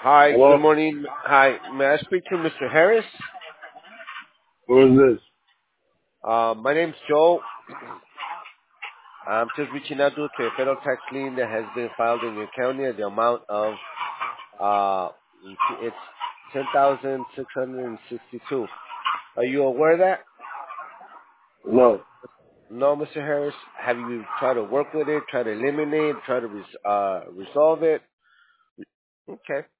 Hi, good Hello? morning. Hi, may I speak to Mr. Harris? Who is this? My name's Joe. I'm just reaching out due to a federal tax lien that has been filed in your county at the amount of uh, it's 10,662. Are you aware of that? No. No, Mr. Harris. Have you tried to work with it, try to eliminate, try to resolve it? Okay.